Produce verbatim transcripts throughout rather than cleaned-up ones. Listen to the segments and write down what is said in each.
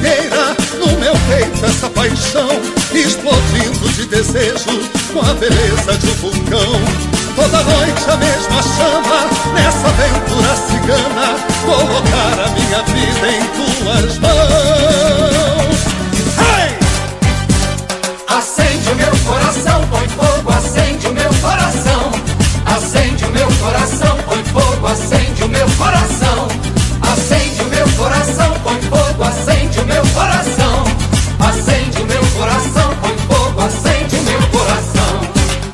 fogueira no meu peito essa paixão, explodindo de desejo com a beleza de um vulcão. Toda noite a mesma chama, nessa aventura cigana, colocar a minha vida em tuas mãos. Hey! Acende o meu coração, põe fogo, acende o meu coração. Acende o meu coração, põe fogo, acende o meu coração. Acende o meu coração, põe fogo, acende o meu coração. Acende o meu coração, põe fogo, acende o meu coração.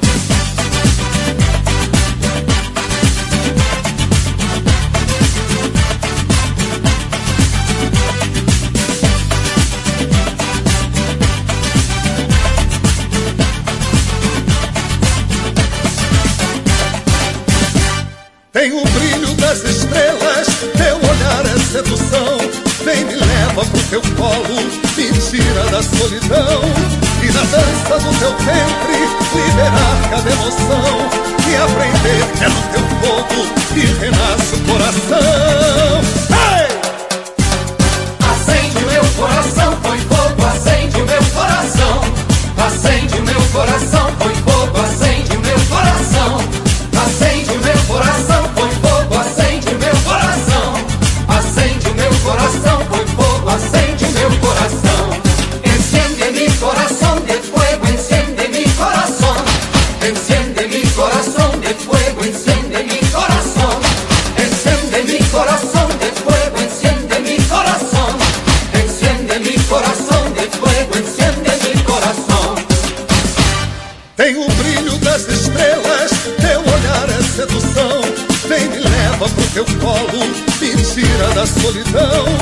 Tem o brilho das estrelas, teu olhar é sedução. Vem, me leva pro teu colo, me tira da solidão. E na dança do teu ventre, liberar cada emoção. E aprender que é no teu fogo que renasce o coração. Hey! Acende o meu coração, põe fogo, acende o meu coração. Acende o meu coração, põe fogo, acende o meu coração. Acende o meu coração, põe fogo, acende o meu coração. Acende o meu coração, põe fogo, acende o meu coração. Enciende mi corazón de fuego, enciende mi corazón. Enciende mi corazón de fuego, enciende mi corazón. Enciende mi corazón de fuego, enciende mi corazón. Enciende mi corazón de fuego, enciende mi corazón. Tem o brilho das estrelas, teu olhar é sedução. Vem, me leva pro teu colo, me tira da solidão.